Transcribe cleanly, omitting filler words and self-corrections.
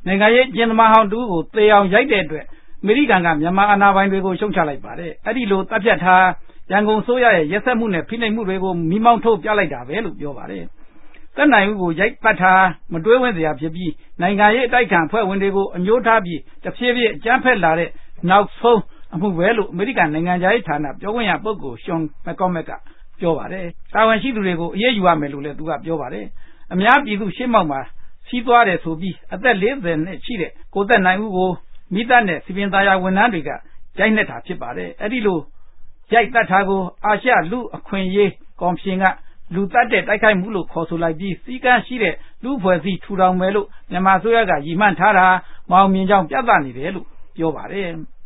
နိုင်ငံရေးကျင်းသမားဟောင်းတူကိုသေအောင်ရိုက်တဲ့အတွက်အမေရိကန်ကမြန်မာအာဏာပိုင်တွေကိုရှုံချလိုက်ပါတယ်အဲ့ဒီလိုတပ်ဖြတ်ထားရန်ကုန်ဆိုရရဲ့ရက်စက်မှုနဲ့ဖိနှိပ်မှုတွေကိုမိမောင်းထုတ်ပြလိုက်တာပဲလို့ပြောပါတယ်သက်နိုင်ဦးကိုရိုက်ပတ်ထားမတွေးဝင့်စရာဖြစ်ပြီးနိုင်ငံရေးအတိုက်ခံအဖွဲ့ဝင်တွေကိုအညှိုးထားပြီးတဖြည်းဖြည်းအကြမ်းဖက်လာတဲ့နောက်ဆုံးအမှုပဲလို့အမေရိကန်နိုင်ငံသားရေးဌာနပြောခွင့်ရပုဂ္ဂိုလ်ရှွန်မက်ကော့မက်ကပြောပါတယ်တာဝန်ရှိသူတွေကိုအရေးယူရမယ်လို့လည်းသူကပြောပါတယ်အများပြည်သူရှေ့မှောက်မှာစီးသွားတယ်ဆိုပြီးအသက်40နှစ်ရှိတဲ့ကိုသက်နိုင်ဦးကိုမိသားနဲ့စီပင်သားယာဝန်ထမ်းတွေကရိုက်နှက်တာဖြစ်ပါတယ်အဲ့ဒီလိုရိုက်တတ်တာကိုအာရှလူအခွင့်အရေးကော်မရှင်ကလူတတ်တဲ့တိုက်ခိုက်မှုလို့ခေါ်ဆိုလိုက်ပြီးစီကံရှိတဲ့လူဖွဲ့စည်းထူထောင်မယ်လို့မြန်မာအစိုးရကရည်မှန်းထားတာမအောင်မြင်ကြောင်းပြသနေတယ်လို့ပြောပါတယ်